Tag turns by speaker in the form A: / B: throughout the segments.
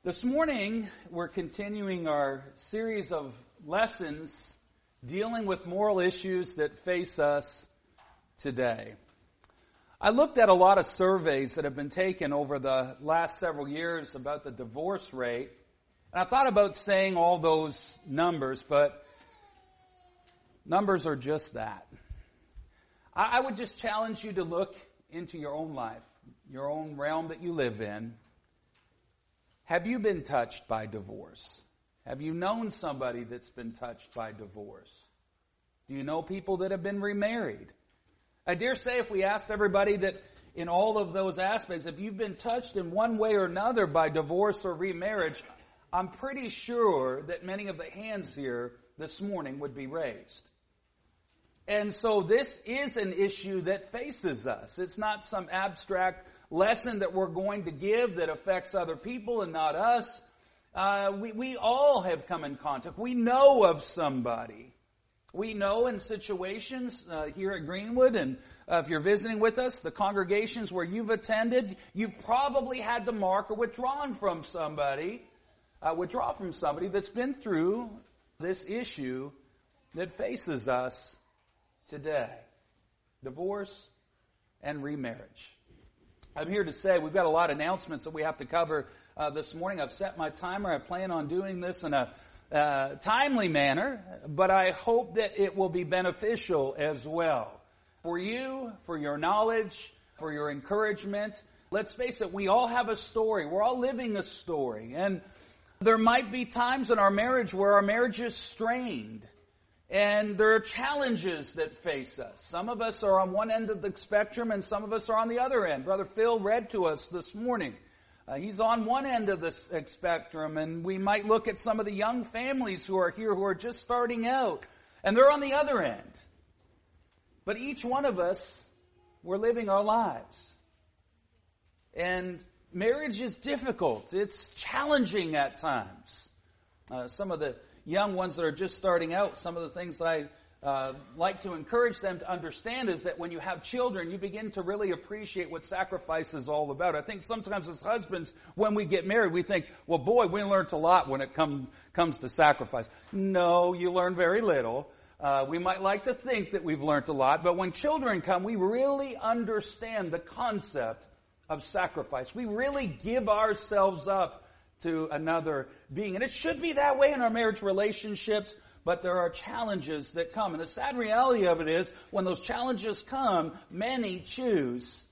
A: This morning, we're continuing our series of lessons dealing with moral issues that face us today. I looked at a lot of surveys that have been taken over the last several years about the divorce rate, and I thought about saying all those numbers, but numbers are just that. I would just challenge you to look into your own life, your own realm that you live in. Have you been touched by divorce? Have you known somebody that's been touched by divorce? Do you know people that have been remarried? I dare say if we asked everybody that in all of those aspects, if you've been touched in one way or another by divorce or remarriage, I'm pretty sure that many of the hands here this morning would be raised. And so this is an issue that faces us. It's not some abstract lesson that we're going to give that affects other people and not us. We all have come in contact. We know of somebody. We know in situations here at Greenwood, and if you're visiting with us, the congregations where you've attended, you've probably had to mark or withdraw from somebody that's been through this issue that faces us today. Divorce and remarriage. I'm here to say we've got a lot of announcements that we have to cover this morning. I've set my timer. I plan on doing this in a timely manner, but I hope that it will be beneficial as well. For you, for your knowledge, for your encouragement. Let's face it, we all have a story. We're all living a story. And there might be times in our marriage where our marriage is strained. And there are challenges that face us. Some of us are on one end of the spectrum and some of us are on the other end. Brother Phil read to us this morning. He's on one end of the spectrum, and we might look at some of the young families who are here who are just starting out, and they're on the other end. But each one of us, we're living our lives. And marriage is difficult. It's challenging at times. Some of the young ones that are just starting out, some of the things that I like to encourage them to understand is that when you have children, you begin to really appreciate what sacrifice is all about. I think sometimes as husbands, when we get married, we think, well, boy, we learned a lot when it comes to sacrifice. No, you learn very little. We might like to think that we've learned a lot, but when children come, we really understand the concept of sacrifice. We really give ourselves up to another being. And it should be that way in our marriage relationships, but there are challenges that come. And the sad reality of it is, when those challenges come, many choose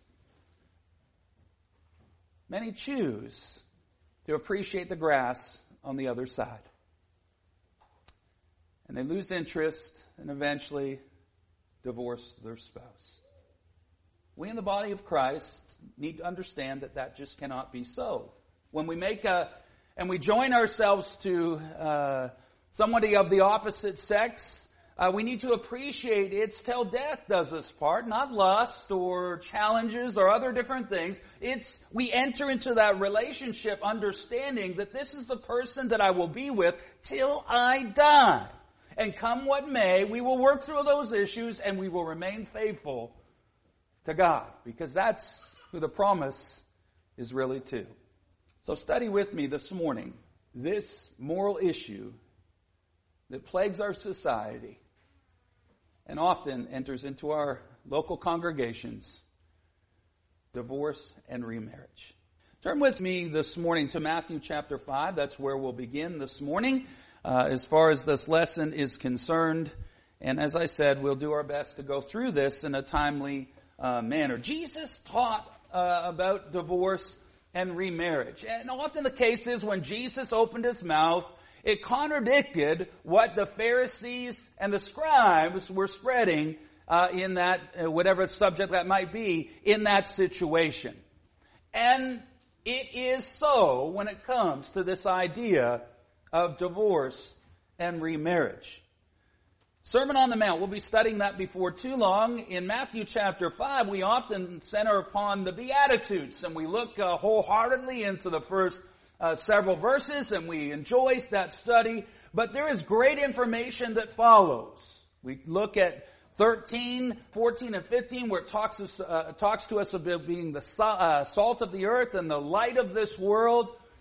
A: to appreciate the grass on the other side. And they lose interest and eventually divorce their spouse. We in the body of Christ need to understand that that just cannot be so. When we and we join ourselves to somebody of the opposite sex, we need to appreciate it's till death does us part, not lust or challenges or other different things. It's we enter into that relationship understanding that this is the person that I will be with till I die. And come what may, we will work through those issues and we will remain faithful to God, because that's who the promise is really to. So study with me this morning this moral issue that plagues our society and often enters into our local congregations: divorce and remarriage. Turn with me this morning to Matthew chapter 5. That's where we'll begin this morning as far as this lesson is concerned. And as I said, we'll do our best to go through this in a timely manner. Jesus taught about divorce and remarriage. And often the case is when Jesus opened his mouth, it contradicted what the Pharisees and the scribes were spreading in that, whatever subject that might be, in that situation. And it is so when it comes to this idea of divorce and remarriage. Sermon on the Mount, we'll be studying that before too long. In Matthew chapter 5, we often center upon the Beatitudes, and we look wholeheartedly into the first several verses, and we enjoy that study. But there is great information that follows. We look at 13, 14, and 15, where it talks to us about being the salt of the earth and the light of this world.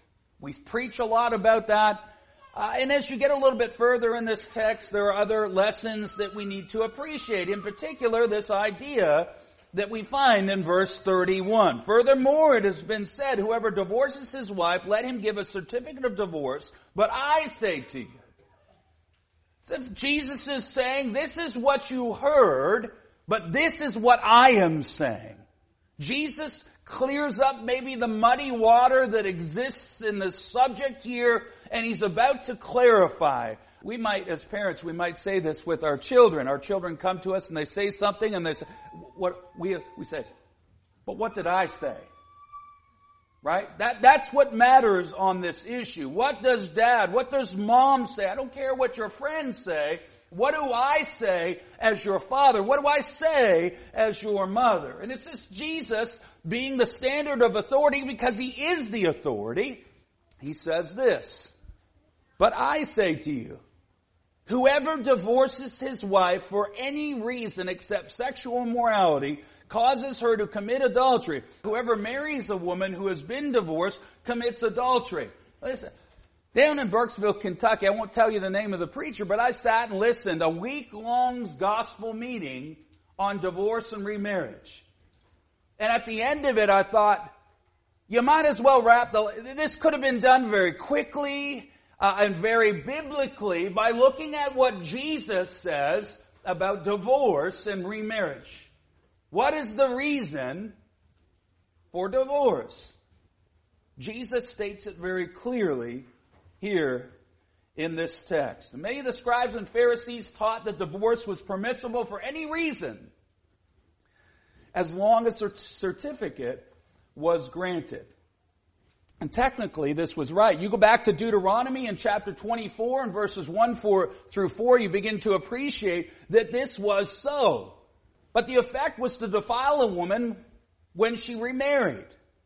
A: We preach a lot about that. And as you get a little bit further in this text, there are other lessons that we need to appreciate. In particular, this idea that we find in verse 31. Furthermore, it has been said, whoever divorces his wife, let him give a certificate of divorce. But I say to you, as if Jesus is saying, this is what you heard, but this is what I am saying. Jesus clears up maybe the muddy water that exists in the subject here, and he's about to clarify. We might, as parents, we might say this with our children. Our children come to us and they say something, and they say, we say, but what did I say? Right? That's what matters on this issue. What does dad, what does mom say? I don't care what your friends say. What do I say as your father? What do I say as your mother? And it's just Jesus being the standard of authority because he is the authority. He says this, but I say to you, whoever divorces his wife for any reason except sexual immorality causes her to commit adultery. Whoever marries a woman who has been divorced commits adultery. Listen, down in Burkesville, Kentucky, I won't tell you the name of the preacher, but I sat and listened a week-long gospel meeting on divorce and remarriage. And at the end of it, I thought, you might as well this could have been done very quickly and very biblically by looking at what Jesus says about divorce and remarriage. What is the reason for divorce? Jesus states it very clearly here in this text. Many of the scribes and Pharisees taught that divorce was permissible for any reason, as long as a certificate was granted. And technically, this was right. You go back to Deuteronomy in chapter 24 and verses 1 through 4, you begin to appreciate that this was so. But the effect was to defile a woman when she remarried.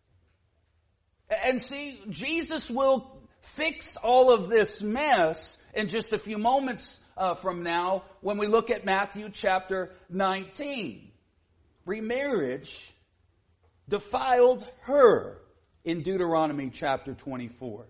A: And see, Jesus will fix all of this mess in just a few moments from now when we look at Matthew chapter 19. Remarriage defiled her in Deuteronomy chapter 24.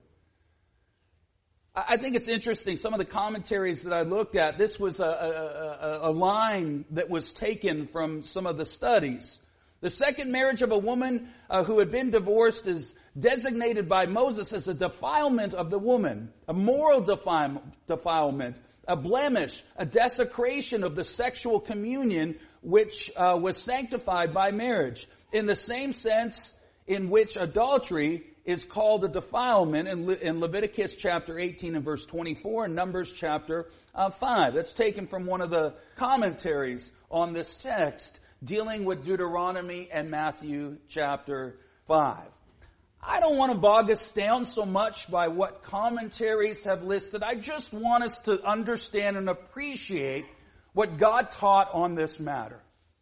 A: I think it's interesting, some of the commentaries that I looked at, this was a line that was taken from some of the studies. The second marriage of a woman who had been divorced is designated by Moses as a defilement of the woman, a moral defilement, a blemish, a desecration of the sexual communion which was sanctified by marriage. In the same sense in which adultery is called a defilement in Leviticus chapter 18 and verse 24 and Numbers chapter 5. That's taken from one of the commentaries on this text dealing with Deuteronomy and Matthew chapter 5. I don't want to bog us down so much by what commentaries have listed. I just want us to understand and appreciate what God taught on this matter.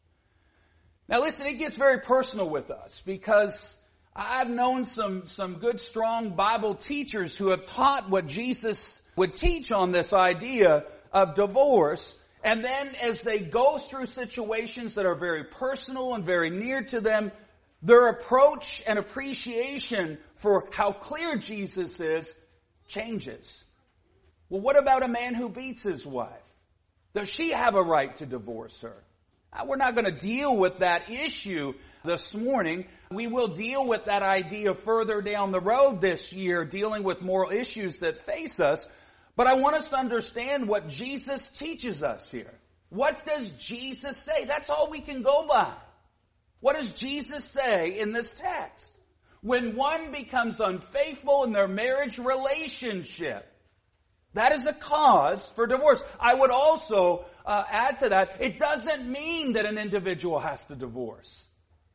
A: Now listen, it gets very personal with us because I've known some good, strong Bible teachers who have taught what Jesus would teach on this idea of divorce. And then as they go through situations that are very personal and very near to them, their approach and appreciation for how clear Jesus is changes. Well, what about a man who beats his wife? Does she have a right to divorce her? We're not going to deal with that issue this morning. We will deal with that idea further down the road this year, dealing with moral issues that face us. But I want us to understand what Jesus teaches us here. What does Jesus say? That's all we can go by. What does Jesus say in this text? When one becomes unfaithful in their marriage relationship, that is a cause for divorce. I would also add to that, it doesn't mean that an individual has to divorce.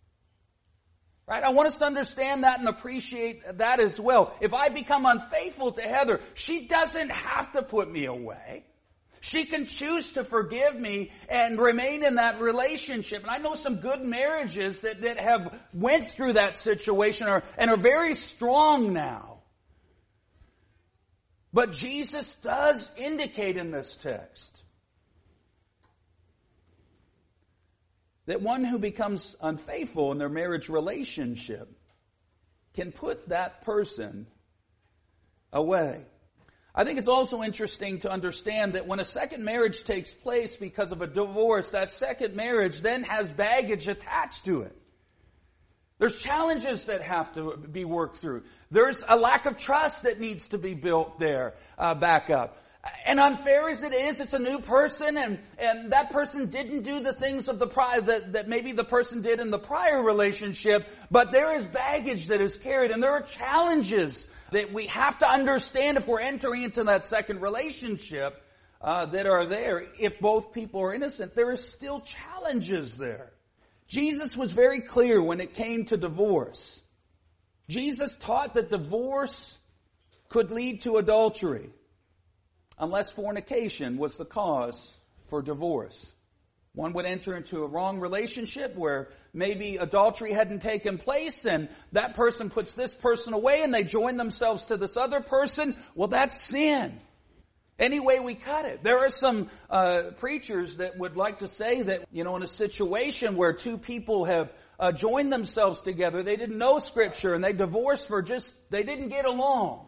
A: Right? I want us to understand that and appreciate that as well. If I become unfaithful to Heather, she doesn't have to put me away. She can choose to forgive me and remain in that relationship. And I know some good marriages that have went through that situation and are very strong now. But Jesus does indicate in this text that one who becomes unfaithful in their marriage relationship can put that person away. I think it's also interesting to understand that when a second marriage takes place because of a divorce, that second marriage then has baggage attached to it. There's challenges that have to be worked through. There's a lack of trust that needs to be built there, back up. And unfair as it is, it's a new person, and that person didn't do the things of the prior that maybe the person did in the prior relationship, but there is baggage that is carried, and there are challenges that we have to understand if we're entering into that second relationship that are there. If both people are innocent, there is still challenges there. Jesus was very clear when it came to divorce. Jesus taught that divorce could lead to adultery unless fornication was the cause for divorce. One would enter into a wrong relationship where maybe adultery hadn't taken place and that person puts this person away and they join themselves to this other person. Well, that's sin. Any way we cut it. There are some preachers that would like to say that, in a situation where two people have joined themselves together, they didn't know Scripture and they divorced they didn't get along.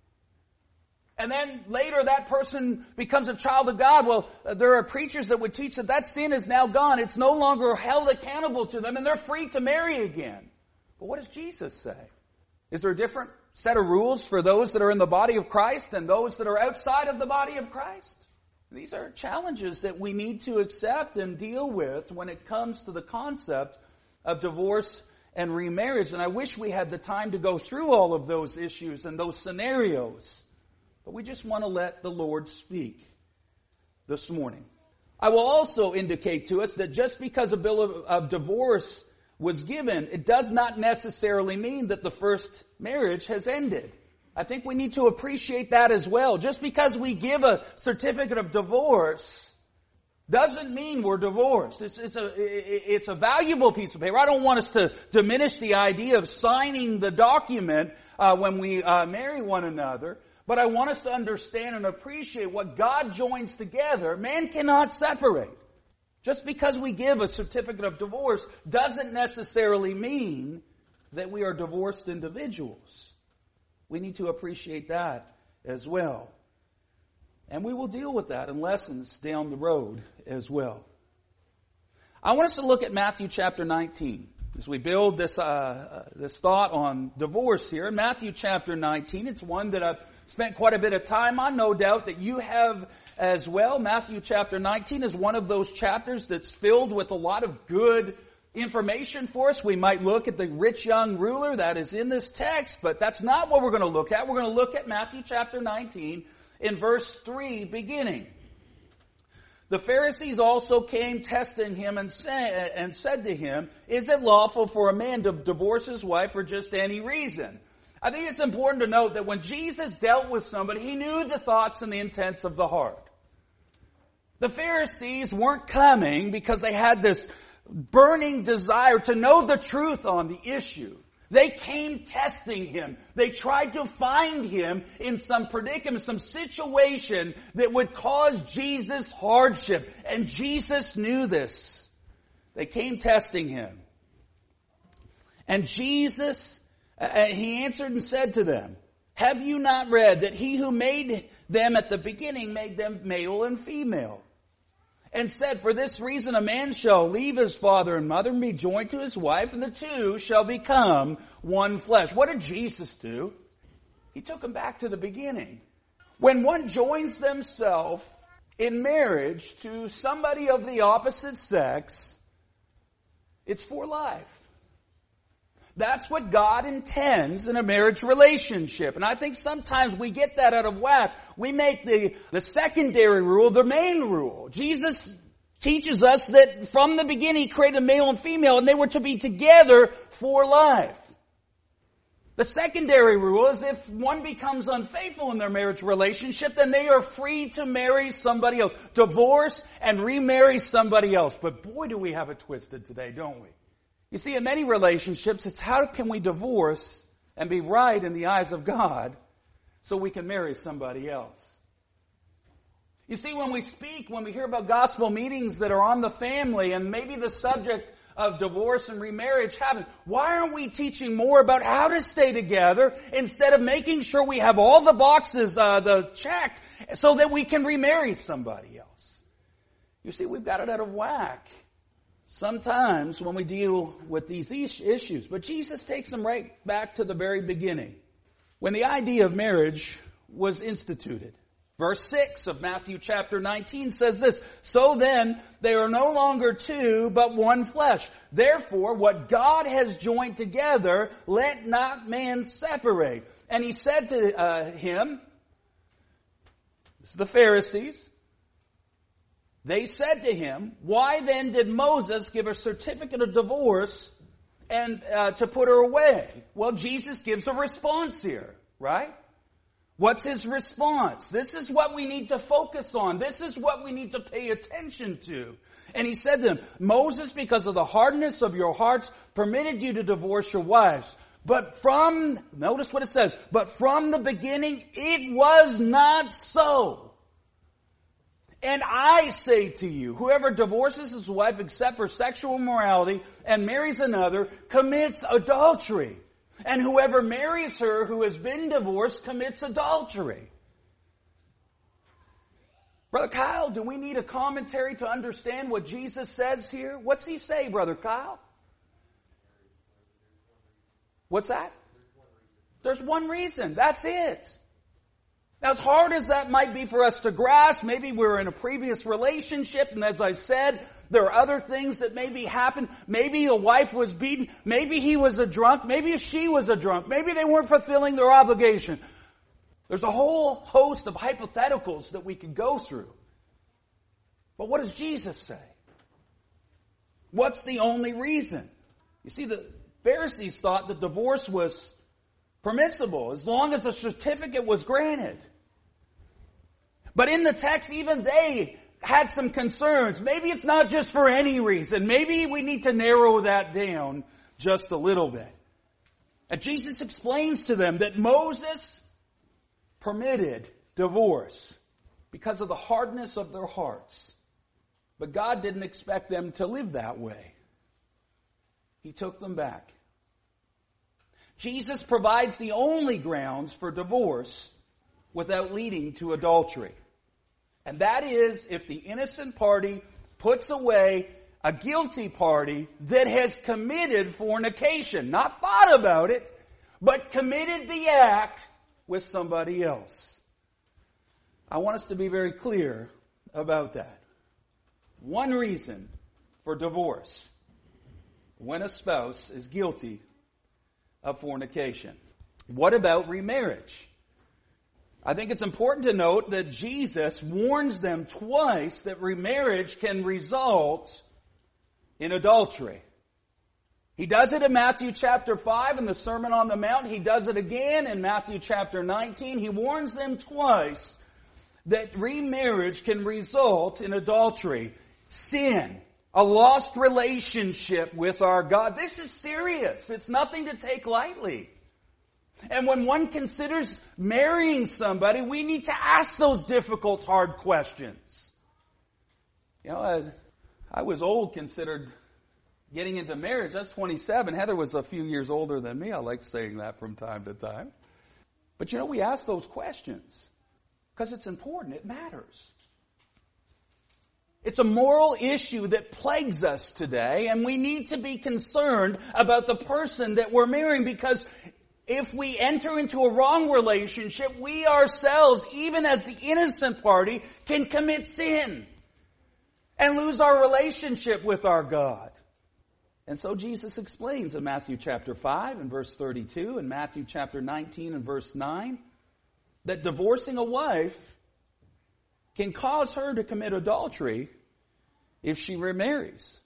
A: And then later that person becomes a child of God. Well, there are preachers that would teach that sin is now gone. It's no longer held accountable to them and they're free to marry again. But what does Jesus say? Is there a different set of rules for those that are in the body of Christ and those that are outside of the body of Christ? These are challenges that we need to accept and deal with when it comes to the concept of divorce and remarriage. And I wish we had the time to go through all of those issues and those scenarios. But we just want to let the Lord speak this morning. I will also indicate to us that just because a bill of divorce was given, it does not necessarily mean that the first marriage has ended. I think we need to appreciate that as well. Just because we give a certificate of divorce doesn't mean we're divorced. It's a valuable piece of paper. I don't want us to diminish the idea of signing the document when we marry one another. But I want us to understand and appreciate what God joins together, man cannot separate. Just because we give a certificate of divorce doesn't necessarily mean that we are divorced individuals. We need to appreciate that as well. And we will deal with that in lessons down the road as well. I want us to look at Matthew chapter 19. As we build this thought on divorce here, in Matthew chapter 19, it's one that I've spent quite a bit of time on, no doubt that you have as well. Matthew chapter 19 is one of those chapters that's filled with a lot of good information for us. We might look at the rich young ruler that is in this text, but that's not what we're going to look at. We're going to look at Matthew chapter 19 in verse 3 beginning. The Pharisees also came testing him and said to him, "Is it lawful for a man to divorce his wife for just any reason?" I think it's important to note that when Jesus dealt with somebody, he knew the thoughts and the intents of the heart. The Pharisees weren't coming because they had this burning desire to know the truth on the issue. They came testing him. They tried to find him in some predicament, some situation that would cause Jesus hardship. And Jesus knew this. They came testing him. And Jesus, he answered and said to them, "Have you not read that he who made them at the beginning made them male and female? And said, for this reason a man shall leave his father and mother and be joined to his wife, and the two shall become one flesh." What did Jesus do? He took them back to the beginning. When one joins themselves in marriage to somebody of the opposite sex, it's for life. That's what God intends in a marriage relationship. And I think sometimes we get that out of whack. We make the secondary rule the main rule. Jesus teaches us that from the beginning He created male and female and they were to be together for life. The secondary rule is if one becomes unfaithful in their marriage relationship, then they are free to marry somebody else. Divorce and remarry somebody else. But boy, do we have it twisted today, don't we? You see, in many relationships, it's how can we divorce and be right in the eyes of God so we can marry somebody else. You see, when we hear about gospel meetings that are on the family and maybe the subject of divorce and remarriage happen. Why aren't we teaching more about how to stay together instead of making sure we have all the boxes checked so that we can remarry somebody else? You see, we've got it out of whack sometimes when we deal with these issues. But Jesus takes them right back to the very beginning, when the idea of marriage was instituted. Verse 6 of Matthew chapter 19 says this, "So then, they are no longer two, but one flesh. Therefore, what God has joined together, let not man separate." And he said to him, this is the Pharisees, they said to him, "Why then did Moses give a certificate of divorce and to put her away?" Well, Jesus gives a response here, right? What's his response? This is what we need to focus on. This is what we need to pay attention to. And he said to them, "Moses, because of the hardness of your hearts, permitted you to divorce your wives. But notice what it says, but from the beginning it was not so. And I say to you, whoever divorces his wife except for sexual immorality and marries another commits adultery. And whoever marries her who has been divorced commits adultery." Brother Kyle, do we need a commentary to understand what Jesus says here? What's he say, Brother Kyle? What's that? There's one reason. That's it. Now, as hard as that might be for us to grasp, maybe we're in a previous relationship, and as I said, there are other things that maybe happened. Maybe a wife was beaten. Maybe he was a drunk. Maybe she was a drunk. Maybe they weren't fulfilling their obligation. There's a whole host of hypotheticals that we could go through. But what does Jesus say? What's the only reason? You see, the Pharisees thought that divorce was permissible as long as a certificate was granted. But in the text, even they had some concerns. Maybe it's not just for any reason. Maybe we need to narrow that down just a little bit. And Jesus explains to them that Moses permitted divorce because of the hardness of their hearts. But God didn't expect them to live that way. He took them back. Jesus provides the only grounds for divorce without leading to adultery. And that is if the innocent party puts away a guilty party that has committed fornication. Not thought about it, but committed the act with somebody else. I want us to be very clear about that. One reason for divorce: when a spouse is guilty of fornication. What about remarriage? I think it's important to note that Jesus warns them twice that remarriage can result in adultery. He does it in Matthew chapter 5 in the Sermon on the Mount. He does it again in Matthew chapter 19. He warns them twice that remarriage can result in adultery, sin, a lost relationship with our God. This is serious. It's nothing to take lightly. And when one considers marrying somebody, we need to ask those difficult, hard questions. You know, I was old, considered getting into marriage. I was 27. Heather was a few years older than me. I like saying that from time to time. But you know, we ask those questions because it's important. It matters. It's a moral issue that plagues us today, and we need to be concerned about the person that we're marrying, because if we enter into a wrong relationship, we ourselves, even as the innocent party, can commit sin and lose our relationship with our God. And so Jesus explains in Matthew chapter 5 and verse 32 and Matthew chapter 19 and verse 9 that divorcing a wife can cause her to commit adultery if she remarries.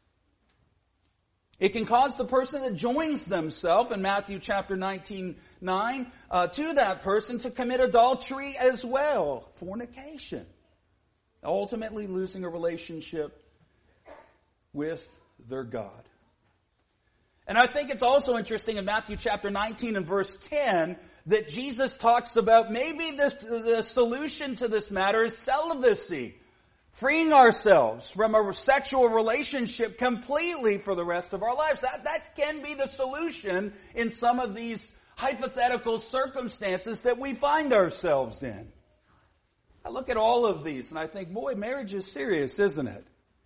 A: It can cause the person that joins themselves in Matthew chapter 19:9 to that person to commit adultery as well, fornication, ultimately losing a relationship with their God. And I think it's also interesting in Matthew chapter 19 and verse 10 that Jesus talks about maybe the solution to this matter is celibacy. freeing ourselves from a sexual relationship completely for the rest of our lives. That can be the solution in some of these hypothetical circumstances that we find ourselves in. I look at all of these and I think, boy, marriage is serious, isn't it?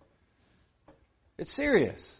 A: It's serious.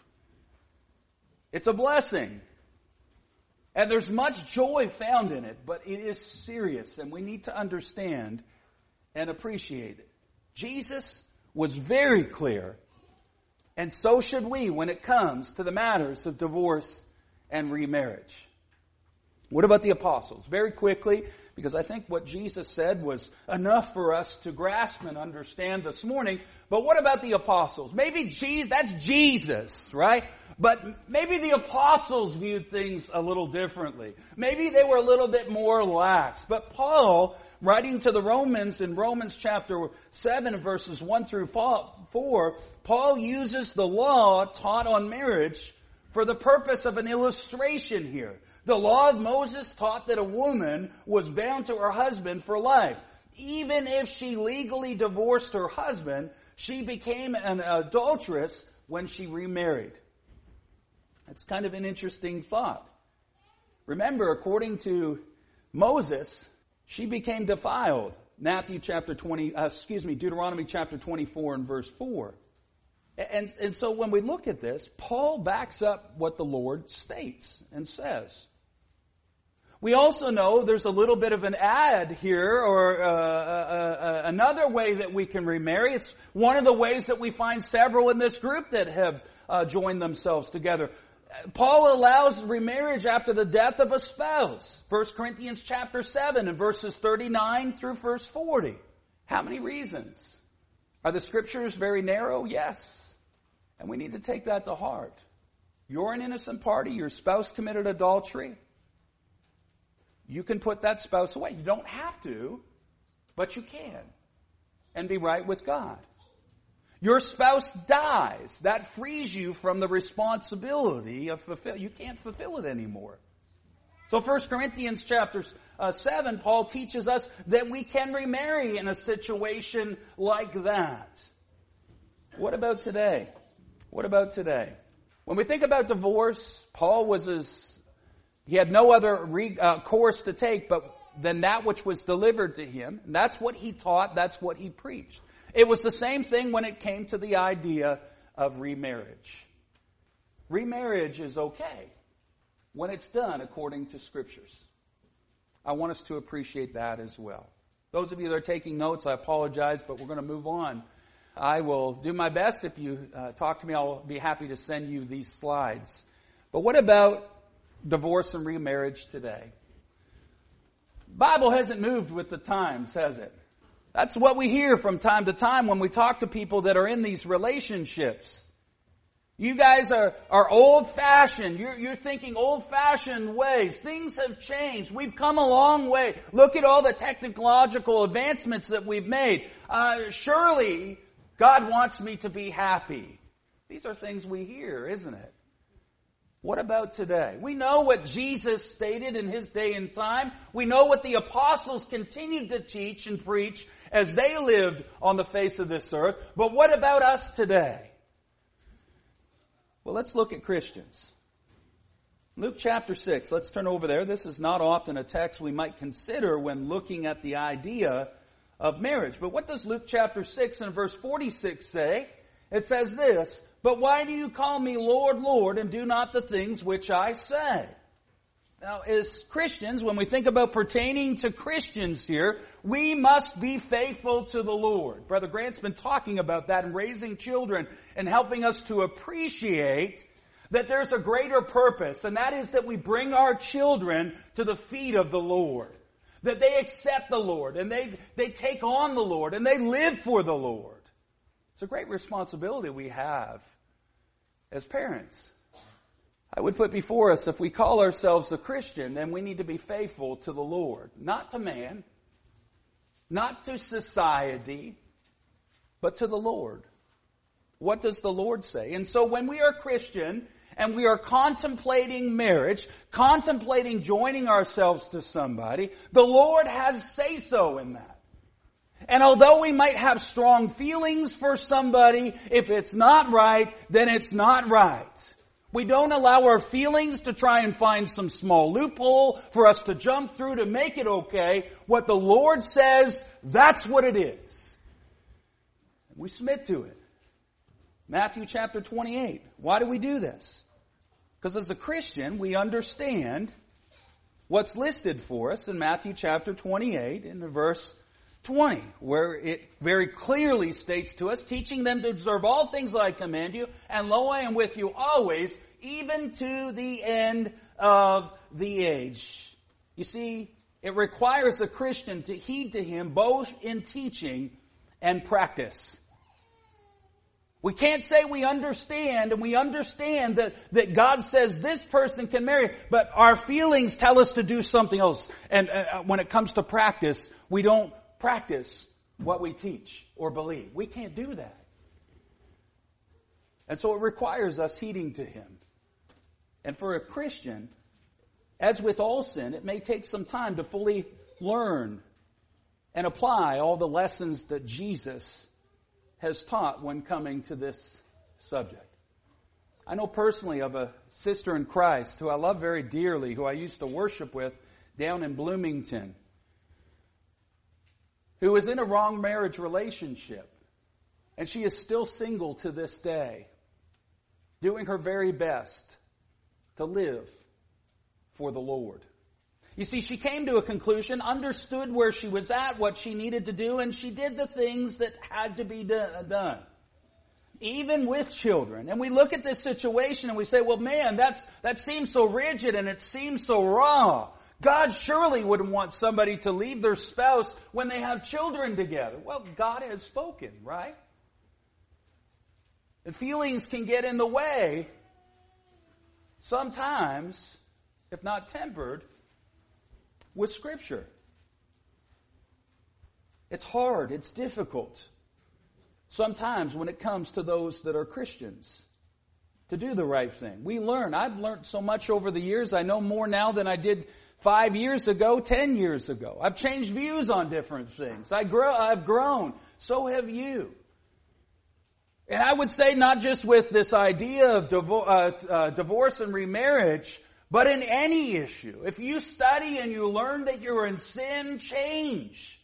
A: It's a blessing. And there's much joy found in it, but it is serious, and we need to understand and appreciate it. Jesus was very clear, and so should we when it comes to the matters of divorce and remarriage. What about the apostles? Very quickly, because I think what Jesus said was enough for us to grasp and understand this morning. But what about the apostles? Maybe that's Jesus, right? But maybe the apostles viewed things a little differently. Maybe they were a little bit more lax. But Paul, writing to the Romans in Romans chapter 7, verses 1 through 4, Paul uses the law taught on marriage for the purpose of an illustration here. The law of Moses taught that a woman was bound to her husband for life. Even if she legally divorced her husband, she became an adulteress when she remarried. That's kind of an interesting thought. Remember, according to Moses, she became defiled. Deuteronomy chapter 24 and verse 4. And so when we look at this, Paul backs up what the Lord states and says. We also know there's a little bit of an add here, or another way that we can remarry. It's one of the ways that we find several in this group that have joined themselves together. Paul allows remarriage after the death of a spouse. 1 Corinthians chapter 7 and verses 39 through verse 40. How many reasons? Are the scriptures very narrow? Yes. And we need to take that to heart. You're an innocent party. Your spouse committed adultery. You can put that spouse away. You don't have to, but you can. And be right with God. Your spouse dies. That frees you from the responsibility of you can't fulfill it anymore. So 1 Corinthians chapter 7, Paul teaches us that we can remarry in a situation like that. What about today? What about today? When we think about divorce, Paul he had no other course to take than that which was delivered to him. And that's what he taught. That's what he preached. It was the same thing when it came to the idea of remarriage. Remarriage is okay when it's done according to scriptures. I want us to appreciate that as well. Those of you that are taking notes, I apologize, but we're going to move on. I will do my best. If you talk to me, I'll be happy to send you these slides. But what about divorce and remarriage today? The Bible hasn't moved with the times, has it? That's what we hear from time to time when we talk to people that are in these relationships. You guys are old-fashioned. You're thinking old-fashioned ways. Things have changed. We've come a long way. Look at all the technological advancements that we've made. Surely God wants me to be happy. These are things we hear, isn't it? What about today? We know what Jesus stated in his day and time. We know what the apostles continued to teach and preach as they lived on the face of this earth. But what about us today? Well, let's look at Christians. Luke chapter 6. Let's turn over there. This is not often a text we might consider when looking at the idea of marriage. But what does Luke chapter 6 and verse 46 say? It says this, "But why do you call me Lord, Lord, and do not the things which I say?" Now, as Christians, when we think about pertaining to Christians here, we must be faithful to the Lord. Brother Grant's been talking about that in raising children and helping us to appreciate that there's a greater purpose, and that is that we bring our children to the feet of the Lord. That they accept the Lord, and they take on the Lord, and they live for the Lord. It's a great responsibility we have as parents. I would put before us, if we call ourselves a Christian, then we need to be faithful to the Lord. Not to man, not to society, but to the Lord. What does the Lord say? And so when we are Christian and we are contemplating marriage, contemplating joining ourselves to somebody, the Lord has say-so in that. And although we might have strong feelings for somebody, if it's not right, then it's not right. We don't allow our feelings to try and find some small loophole for us to jump through to make it okay. What the Lord says, that's what it is. We submit to it. Matthew chapter 28. Why do we do this? Because as a Christian, we understand what's listed for us in Matthew chapter 28 in verse 20, where it very clearly states to us, teaching them to observe all things that I command you, and lo, I am with you always, even to the end of the age. You see, it requires a Christian to heed to Him both in teaching and practice. We can't say we understand, and we understand that God says this person can marry, but our feelings tell us to do something else. And when it comes to practice, we don't practice what we teach or believe. We can't do that. And so it requires us heeding to Him. And for a Christian, as with all sin, it may take some time to fully learn and apply all the lessons that Jesus has taught when coming to this subject. I know personally of a sister in Christ who I love very dearly, who I used to worship with down in Bloomington, who was in a wrong marriage relationship. And she is still single to this day, doing her very best to live for the Lord. You see, she came to a conclusion, understood where she was at, what she needed to do, and she did the things that had to be done. Even with children. And we look at this situation and we say, well, man, that seems so rigid and it seems so raw. God surely wouldn't want somebody to leave their spouse when they have children together. Well, God has spoken, right? And feelings can get in the way sometimes, if not tempered, with Scripture. It's hard. It's difficult. Sometimes when it comes to those that are Christians to do the right thing. We learn. I've learned so much over the years. I know more now than I did 5 years ago, 10 years ago. I've changed views on different things. I've grown. So have you. And I would say not just with this idea of divorce and remarriage, but in any issue. If you study and you learn that you're in sin, change.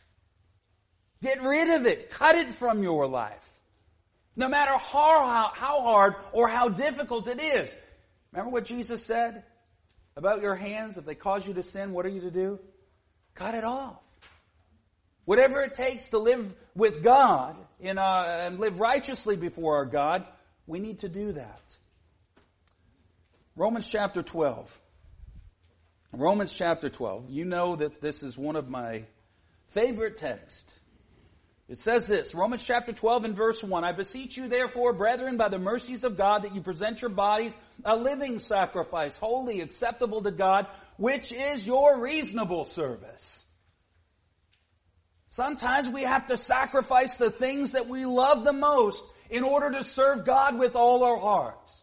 A: Get rid of it. Cut it from your life. No matter how hard or how difficult it is. Remember what Jesus said about your hands? If they cause you to sin, what are you to do? Cut it off. Whatever it takes to live with God and live righteously before our God, we need to do that. Romans chapter 12. Romans chapter 12. You know that this is one of my favorite texts. It says this, Romans chapter 12 and verse 1, I beseech you therefore, brethren, by the mercies of God, that you present your bodies a living sacrifice, holy, acceptable to God, which is your reasonable service. Sometimes we have to sacrifice the things that we love the most in order to serve God with all our hearts.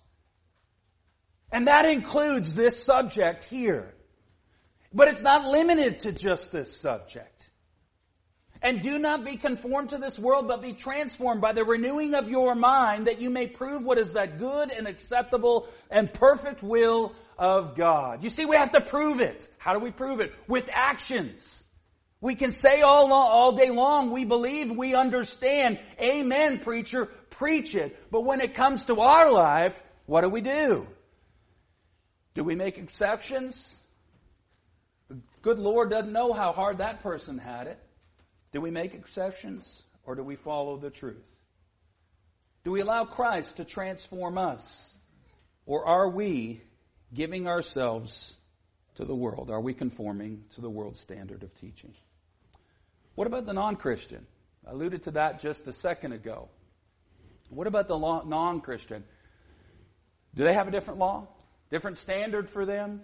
A: And that includes this subject here. But it's not limited to just this subject. And do not be conformed to this world, but be transformed by the renewing of your mind, that you may prove what is that good and acceptable and perfect will of God. You see, we have to prove it. How do we prove it? With actions. We can say all day long, we believe, we understand. Amen, preacher, preach it. But when it comes to our life, what do? Do we make exceptions? The good Lord doesn't know how hard that person had it. Do we make exceptions, or do we follow the truth? Do we allow Christ to transform us, or are we giving ourselves to the world? Are we conforming to the world's standard of teaching? What about the non-Christian? I alluded to that just a second ago. What about the non-Christian? Do they have a different law? Different standard for them?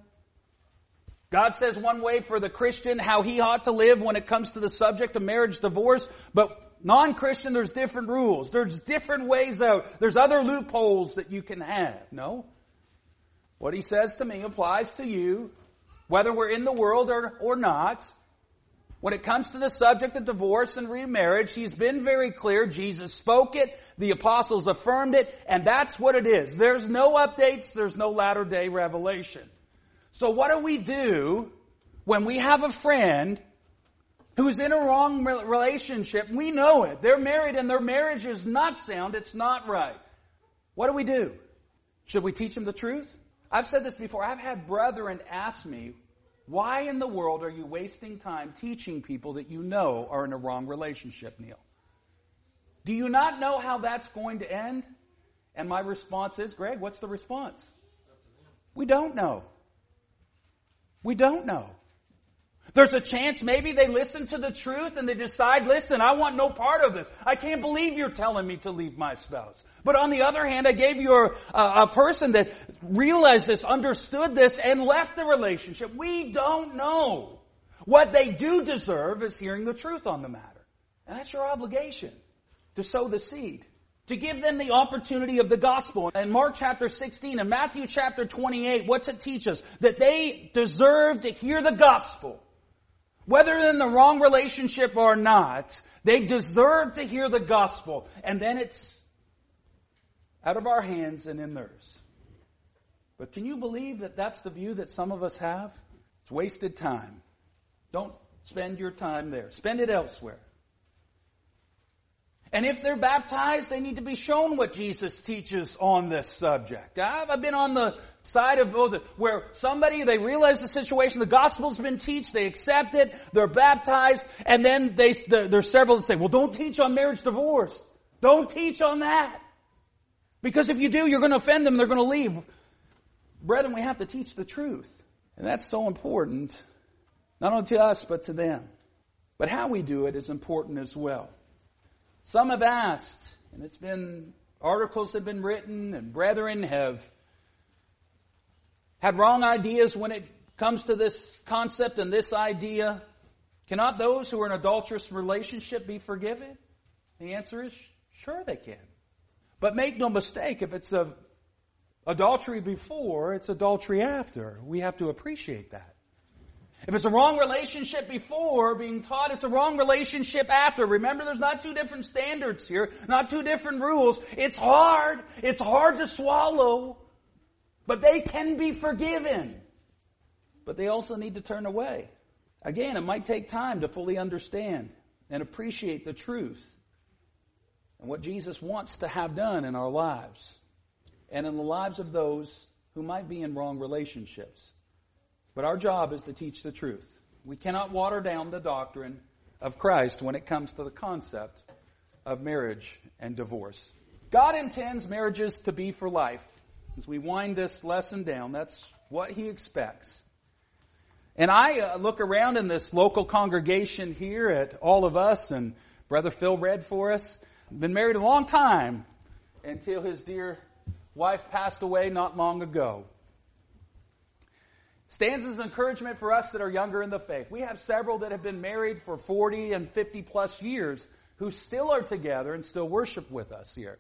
A: God says one way for the Christian, how he ought to live when it comes to the subject of marriage, divorce, but non-Christian, there's different rules. There's different ways out. There's other loopholes that you can have. No. What he says to me applies to you, whether we're in the world or not. When it comes to the subject of divorce and remarriage, He's been very clear. Jesus spoke it, the apostles affirmed it, and that's what it is. There's no updates, there's no latter-day revelation. So what do we do when we have a friend who's in a wrong relationship? We know it. They're married and their marriage is not sound, it's not right. What do we do? Should we teach them the truth? I've said this before. I've had brethren ask me, why in the world are you wasting time teaching people that you know are in a wrong relationship, Neil? Do you not know how that's going to end? And my response is, Greg, what's the response? We don't know. We don't know. There's a chance maybe they listen to the truth and they decide, listen, I want no part of this. I can't believe you're telling me to leave my spouse. But on the other hand, I gave you a person that realized this, understood this, and left the relationship. We don't know. What they do deserve is hearing the truth on the matter. And that's your obligation, to sow the seed. To give them the opportunity of the gospel. In Mark chapter 16 and Matthew chapter 28, what's it teach us? That they deserve to hear the gospel. Whether in the wrong relationship or not, they deserve to hear the gospel. And then it's out of our hands and in theirs. But can you believe that that's the view that some of us have? It's wasted time. Don't spend your time there. Spend it elsewhere. And if they're baptized, they need to be shown what Jesus teaches on this subject. I've been on the side of where somebody, they realize the situation, the gospel's been taught, they accept it, they're baptized, and then there's several that say, well, don't teach on marriage divorce. Don't teach on that. Because if you do, you're going to offend them, they're going to leave. Brethren, we have to teach the truth. And that's so important, not only to us, but to them. But how we do it is important as well. Some have asked, and articles have been written, and brethren have had wrong ideas when it comes to this concept and this idea. Cannot those who are in an adulterous relationship be forgiven? The answer is, sure they can. But make no mistake, if it's adultery before, it's adultery after. We have to appreciate that. If it's a wrong relationship before being taught, it's a wrong relationship after. Remember, there's not two different standards here, not two different rules. It's hard. It's hard to swallow. But they can be forgiven. But they also need to turn away. Again, it might take time to fully understand and appreciate the truth and what Jesus wants to have done in our lives and in the lives of those who might be in wrong relationships. But our job is to teach the truth. We cannot water down the doctrine of Christ when it comes to the concept of marriage and divorce. God intends marriages to be for life. As we wind this lesson down, that's what He expects. And I look around in this local congregation here at all of us, and Brother Phil read for us. Been married a long time until his dear wife passed away not long ago. Stands as encouragement for us that are younger in the faith. We have several that have been married for 40 and 50 plus years who still are together and still worship with us here.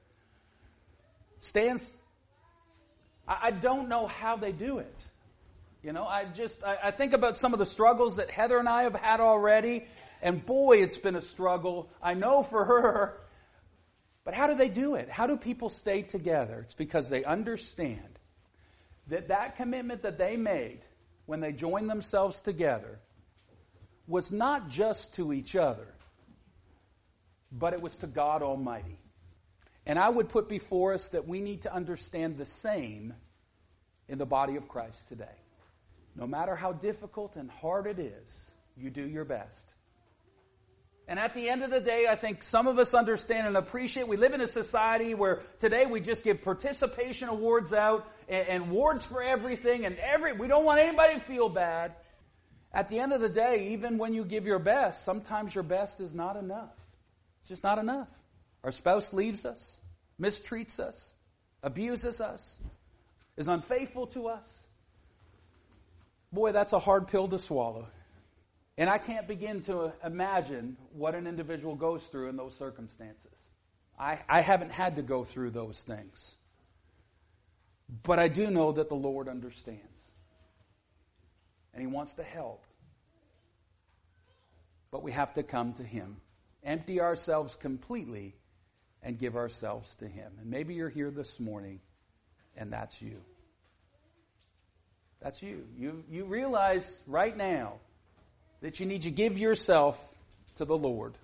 A: I don't know how they do it. You know, I think about some of the struggles that Heather and I have had already, and boy, it's been a struggle. I know for her. But how do they do it? How do people stay together? It's because they understand that commitment that they made when they joined themselves together was not just to each other, but it was to God Almighty. And I would put before us that we need to understand the same in the body of Christ today. No matter how difficult and hard it is, you do your best. And at the end of the day, I think some of us understand and appreciate. We live in a society where today we just give participation awards out and awards for everything, and we don't want anybody to feel bad. At the end of the day, even when you give your best, sometimes your best is not enough. It's just not enough. Our spouse leaves us, mistreats us, abuses us, is unfaithful to us. Boy, that's a hard pill to swallow. And I can't begin to imagine what an individual goes through in those circumstances. I haven't had to go through those things. But I do know that the Lord understands. And He wants to help. but we have to come to Him. Empty ourselves completely and give ourselves to Him. And maybe you're here this morning and that's you. That's you. You realize right now that you need to give yourself to the Lord.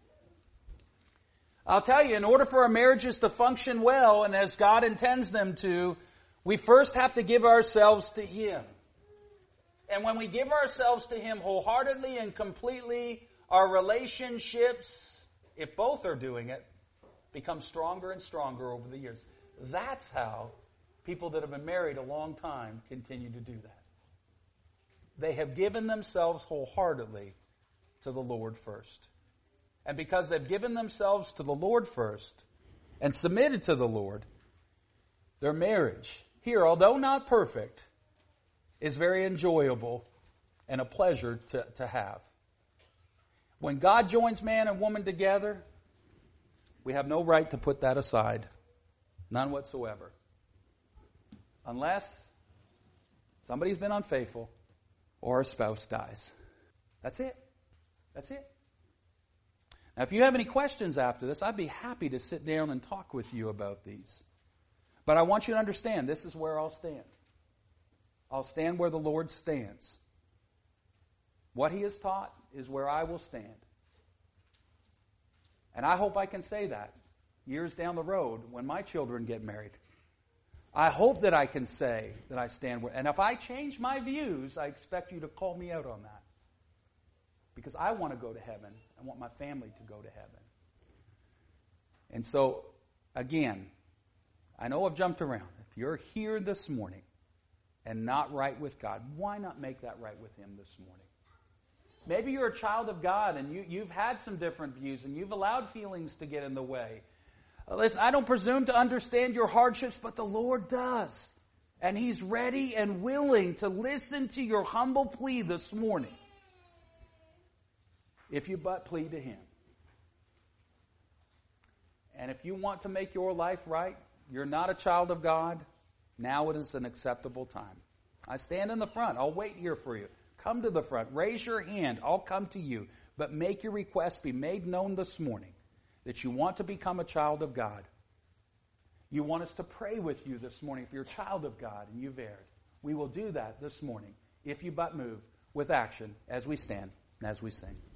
A: I'll tell you, in order for our marriages to function well and as God intends them to, we first have to give ourselves to Him. And when we give ourselves to Him wholeheartedly and completely, our relationships, if both are doing it, become stronger and stronger over the years. That's how people that have been married a long time continue to do that. They have given themselves wholeheartedly to the Lord first. And because they've given themselves to the Lord first and submitted to the Lord, their marriage here, although not perfect, is very enjoyable and a pleasure to have. When God joins man and woman together, we have no right to put that aside. None whatsoever. Unless somebody's been unfaithful or a spouse dies. That's it. That's it. Now, if you have any questions after this, I'd be happy to sit down and talk with you about these. But I want you to understand, this is where I'll stand. I'll stand where the Lord stands. What He has taught is where I will stand. And I hope I can say that years down the road when my children get married. I hope that I can say that I stand where... And if I change my views, I expect you to call me out on that. Because I want to go to heaven. I want my family to go to heaven. And so, again, I know I've jumped around. If you're here this morning and not right with God, why not make that right with Him this morning? Maybe you're a child of God and you've had some different views and you've allowed feelings to get in the way. Listen, I don't presume to understand your hardships, but the Lord does. And He's ready and willing to listen to your humble plea this morning. If you but plead to Him. And if you want to make your life right, you're not a child of God, now it is an acceptable time. I stand in the front. I'll wait here for you. Come to the front. Raise your hand. I'll come to you. But make your request be made known this morning that you want to become a child of God. You want us to pray with you this morning if you're a child of God and you've erred. We will do that this morning if you but move with action as we stand and as we sing.